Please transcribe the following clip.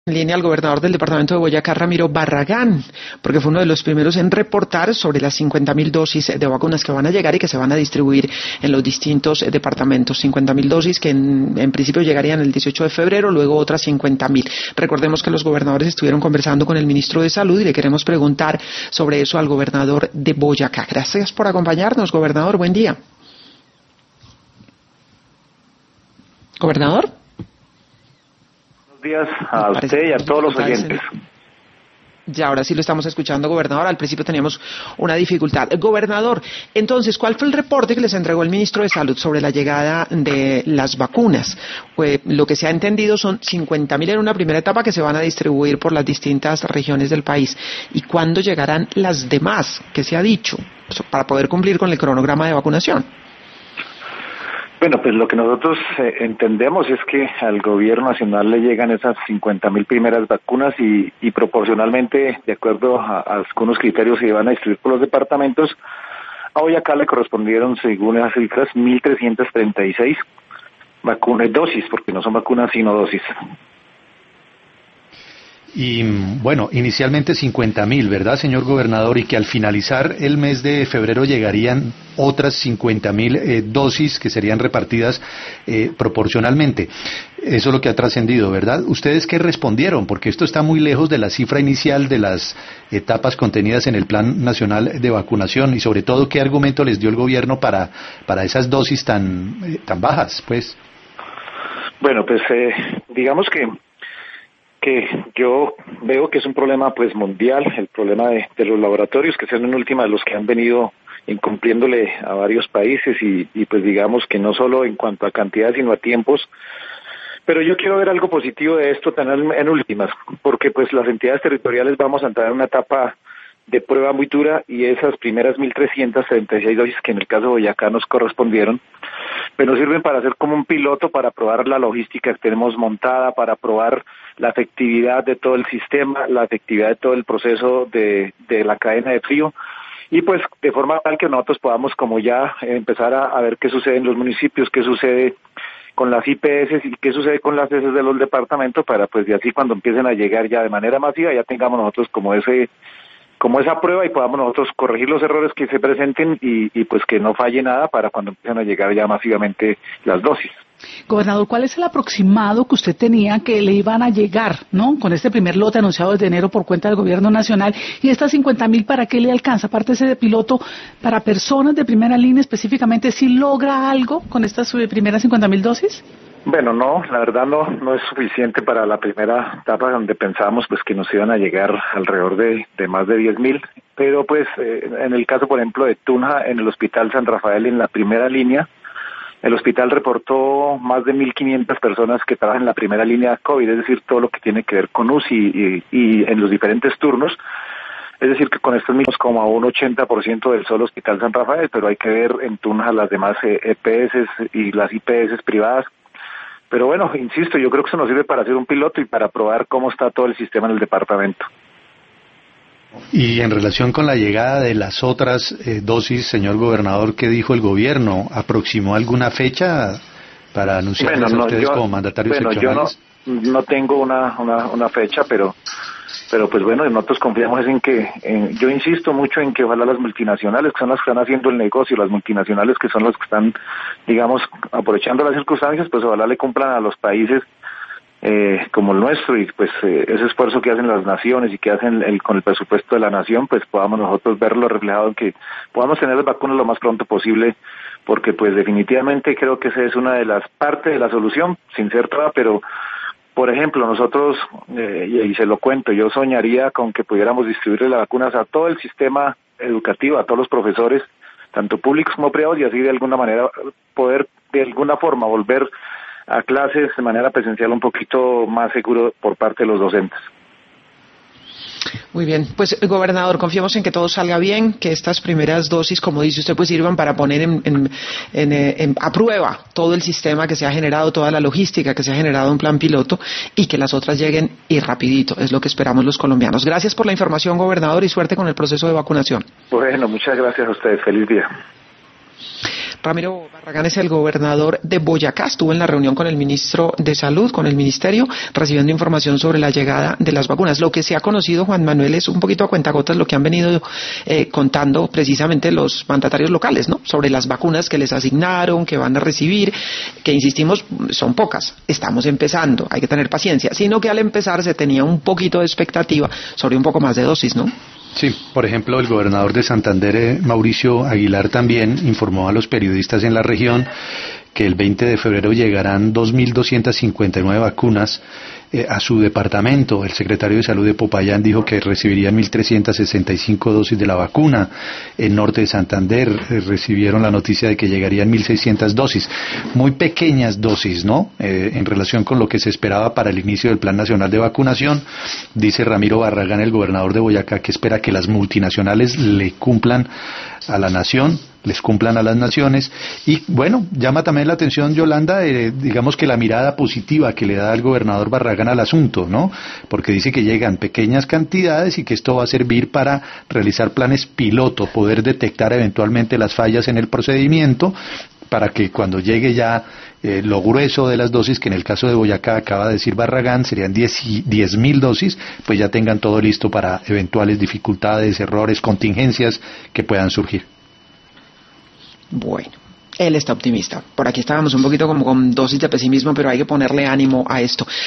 En línea al gobernador del departamento de Boyacá, Ramiro Barragán, porque fue uno de los primeros en reportar sobre las 50.000 dosis de vacunas que van a llegar y que se van a distribuir en los distintos departamentos. 50.000 dosis que en principio llegarían el 18 de febrero, luego otras 50.000. Recordemos que los gobernadores estuvieron conversando con el ministro de Salud y le queremos preguntar sobre eso al gobernador de Boyacá. Gracias por acompañarnos, gobernador. Buen día. ¿Gobernador? Días a usted y a todos los oyentes. Ya, ahora sí lo estamos escuchando, gobernador. Al principio teníamos una dificultad. Gobernador, entonces, ¿cuál fue el reporte que les entregó el ministro de Salud sobre la llegada de las vacunas? Pues, lo que se ha entendido son 50.000 en una primera etapa que se van a distribuir por las distintas regiones del país. ¿Y cuándo llegarán las demás? ¿Qué se ha dicho? Para poder cumplir con el cronograma de vacunación. Bueno, pues lo que nosotros entendemos es que al gobierno nacional le llegan esas 50.000 primeras vacunas y proporcionalmente, de acuerdo a algunos criterios que van a distribuir por los departamentos, a Boyacá le correspondieron, según esas cifras, 1.336 dosis, porque no son vacunas sino dosis. Y bueno, inicialmente 50.000, ¿verdad, señor gobernador? Y que al finalizar el mes de febrero llegarían otras 50.000 dosis que serían repartidas proporcionalmente. Eso es lo que ha trascendido, ¿verdad? ¿Ustedes qué respondieron? Porque esto está muy lejos de la cifra inicial de las etapas contenidas en el Plan Nacional de Vacunación y sobre todo, ¿qué argumento les dio el gobierno para esas dosis tan bajas, pues? Bueno, pues digamos que yo veo que es un problema pues mundial, el problema de los laboratorios, que son en última los que han venido incumpliéndole a varios países y pues digamos que no solo en cuanto a cantidad sino a tiempos. Pero yo quiero ver algo positivo de esto en últimas, porque pues las entidades territoriales vamos a entrar en una etapa de prueba muy dura y esas primeras 1.336 dosis que en el caso de Boyacá nos correspondieron, pero sirven para hacer como un piloto para probar la logística que tenemos montada, para probar la efectividad de todo el sistema, la efectividad de todo el proceso de la cadena de frío y pues de forma tal que nosotros podamos como ya empezar a ver qué sucede en los municipios, qué sucede con las IPS y qué sucede con las heces de los departamentos para pues de así cuando empiecen a llegar ya de manera masiva ya tengamos nosotros como esa prueba y podamos nosotros corregir los errores que se presenten y pues que no falle nada para cuando empiecen a llegar ya masivamente las dosis. Gobernador, ¿cuál es el aproximado que usted tenía que le iban a llegar, ¿no? Con este primer lote anunciado desde enero por cuenta del gobierno nacional y estas 50.000, ¿para qué le alcanza? Aparte ese de piloto para personas de primera línea específicamente, ¿sí logra algo con estas primeras 50.000 dosis? Bueno, no, la verdad no es suficiente para la primera etapa donde pensábamos pues que nos iban a llegar alrededor de más de 10.000, pero pues en el caso por ejemplo de Tunja, en el Hospital San Rafael en la primera línea, el hospital reportó más de 1.500 personas que trabajan en la primera línea COVID, es decir, todo lo que tiene que ver con UCI y en los diferentes turnos. Es decir, que con estos mismos como a un 80% del solo Hospital San Rafael, pero hay que ver en Tunja las demás EPS y las IPS privadas. Pero bueno, insisto, yo creo que eso nos sirve para hacer un piloto y para probar cómo está todo el sistema en el departamento. Y en relación con la llegada de las otras dosis, señor gobernador, ¿qué dijo el gobierno? ¿Aproximó alguna fecha para anunciarles a ustedes como mandatarios seccionales? Yo no tengo una fecha, pero pues bueno, nosotros confiamos en que, yo insisto mucho en que ojalá las multinacionales, que son las que están haciendo el negocio, las multinacionales que son las que están, digamos, aprovechando las circunstancias, pues ojalá le cumplan a los países como el nuestro y pues ese esfuerzo que hacen las naciones y que hacen con el presupuesto de la nación, pues podamos nosotros verlo reflejado en que podamos tener las vacunas lo más pronto posible, porque pues definitivamente creo que esa es una de las partes de la solución, sin ser toda, pero por ejemplo nosotros, y se lo cuento, yo soñaría con que pudiéramos distribuir las vacunas a todo el sistema educativo, a todos los profesores, tanto públicos como privados, y así de alguna manera poder de alguna forma volver a clases de manera presencial un poquito más seguro por parte de los docentes. Muy bien, pues gobernador, confiamos en que todo salga bien, que estas primeras dosis, como dice usted, pues sirvan para poner a prueba todo el sistema que se ha generado, toda la logística que se ha generado en plan piloto y que las otras lleguen y rapidito, es lo que esperamos los colombianos. Gracias por la información, gobernador, y suerte con el proceso de vacunación. Bueno, muchas gracias a ustedes, feliz día. Ramiro Barragán es el gobernador de Boyacá, estuvo en la reunión con el ministro de Salud, con el ministerio, recibiendo información sobre la llegada de las vacunas. Lo que se ha conocido, Juan Manuel, es un poquito a cuentagotas lo que han venido contando precisamente los mandatarios locales, ¿no? Sobre las vacunas que les asignaron, que van a recibir, que insistimos, son pocas. Estamos empezando, hay que tener paciencia, sino que al empezar se tenía un poquito de expectativa sobre un poco más de dosis, ¿no? Sí, por ejemplo, el gobernador de Santander, Mauricio Aguilar, también informó a los periodistas en la región que el 20 de febrero llegarán 2.259 vacunas a su departamento. El secretario de Salud de Popayán dijo que recibirían 1.365 dosis de la vacuna. En norte de Santander recibieron la noticia de que llegarían 1.600 dosis. Muy pequeñas dosis, ¿no? En relación con lo que se esperaba para el inicio del Plan Nacional de Vacunación. Dice Ramiro Barragán, el gobernador de Boyacá, que espera que las multinacionales le cumplan a la nación, les cumplan a las naciones. Y bueno, llama también la atención, Yolanda, digamos que la mirada positiva que le da el gobernador Barragán al asunto, ¿no? Porque dice que llegan pequeñas cantidades y que esto va a servir para realizar planes piloto, poder detectar eventualmente las fallas en el procedimiento, para que cuando llegue ya lo grueso de las dosis, que en el caso de Boyacá acaba de decir Barragán, serían 10.000 dosis, pues ya tengan todo listo para eventuales dificultades, errores, contingencias que puedan surgir. Bueno, él está optimista. Por aquí estábamos un poquito como con dosis de pesimismo, pero hay que ponerle ánimo a esto.